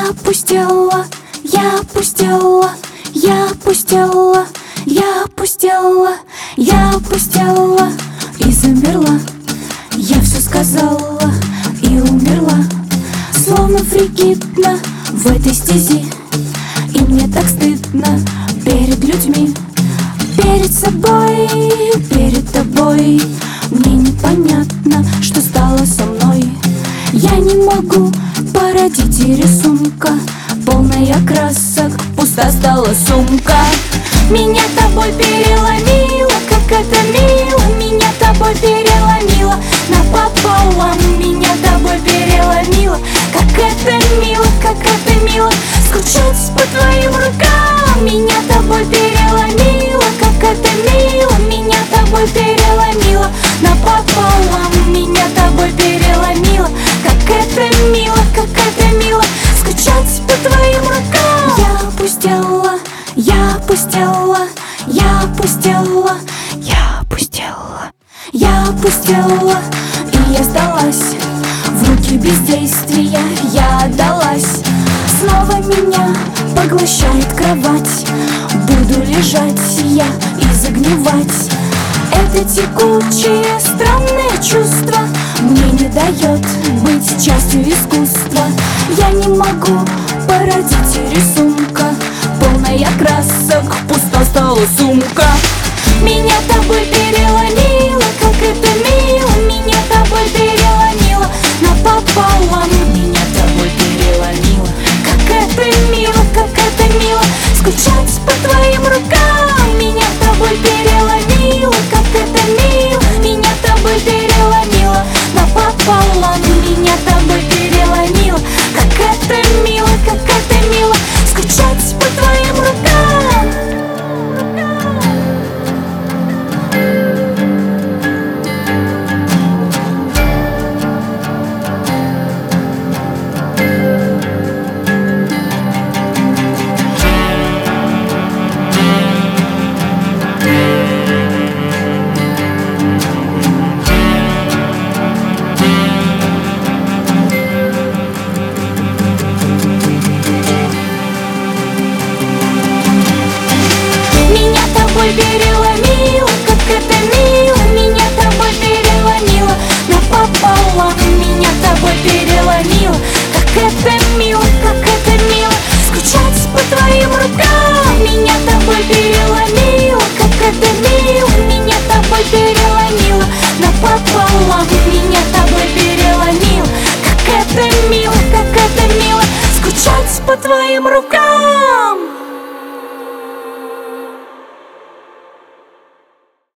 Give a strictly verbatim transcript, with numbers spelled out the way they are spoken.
Я опустела, я опустела, я опустела, я опустела, я опустела и замерла. Я все сказала и умерла, словно фригидна в этой стези. И мне так стыдно перед людьми, перед собой, перед тобой. Мне непонятно, что стало со мной. Я не могу породить и рисунка, полная красок, пуста стала сумка. Меня тобой переломило, как это мило. Меня тобой переломило напополам. Меня тобой переломило, как это мило, как это мило скучать по твоим рукам. Меня тобой переломило, как это мило. Меня тобой переломило напополам. Меня тобой переломило, как это мило, как это мило скучать по твоим рукам. Я опустела, я опустела, я опустела, я опустела, я опустела, и я сдалась в руки бездействия. Я отдалась, снова меня поглощает кровать. Буду лежать я и загнивать. Это текучее, странное чувство мне не дает быть частью искусства. Я не могу породить рисунка, полная красок, пуста стала сумка. Меня тобой переломило, как это мило. Меня тобой переломило напополам. Меня тобой переломило, как это мило, как это мило скучать по твоим рукам. Меня тобой переломило, как это мило. Меня тобой переломило напополам. Меня тобой переломило, как это мило, как это мило скучать по твоим рукам. Переломила, как это мило. Меня тобой переломило напополам. Меня тобой переломило, как это мило, как это мило скучать по твоим рукам. Меня тобой переломило, как это мило. Меня тобой переломило напополам. Меня тобой переломило, как это мило, как это мило скучать по твоим рукам.